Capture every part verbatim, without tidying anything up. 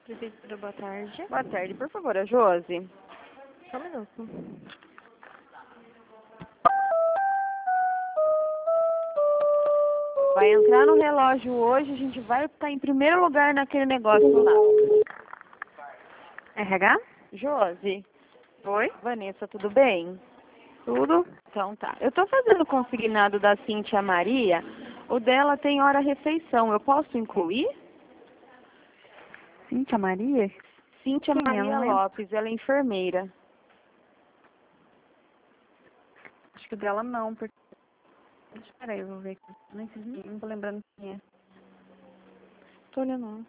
Prefeitura, boa tarde. Boa tarde, por favor, a Josi. Só um minuto. Vai entrar no relógio hoje, a gente vai estar em primeiro lugar naquele negócio lá. R H? Josi, Oi? Vanessa, tudo bem? Tudo? Então tá. Eu tô fazendo o consignado da Cíntia Maria. O dela tem hora refeição. Eu posso incluir? Cíntia Maria? Cíntia Quem é? Maria Não lembro. Lopes, ela é enfermeira. Acho que o dela não, porque... Espera aí, eu vou ver aqui. Nem sei, Uhum. não tô lembrando quem é. Tô olhando.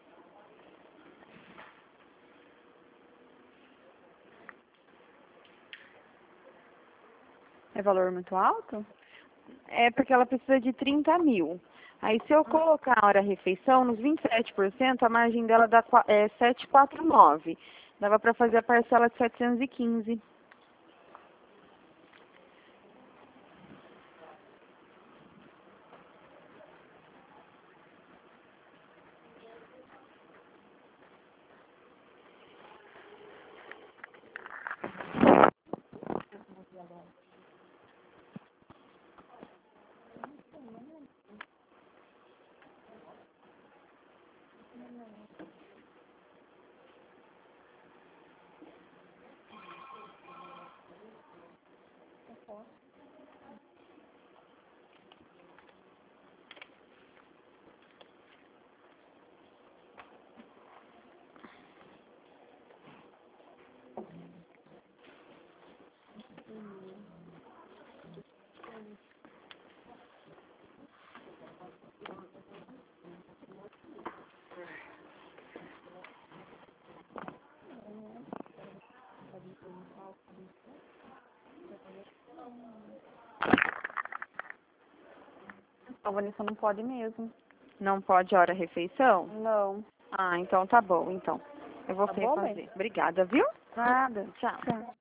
É valor muito alto? É porque ela precisa de trinta mil. Aí se eu colocar a hora refeição, nos vinte e sete por cento, a margem dela dá qua- é, setecentos e quarenta e nove. Dava para fazer a parcela de setecentos e quinze. A Vanessa não pode mesmo. Não pode hora refeição? Não. Ah, então tá bom, então. Eu vou Tá bom, refazer. bem? Obrigada, viu? Nada. Tchau. Tchau.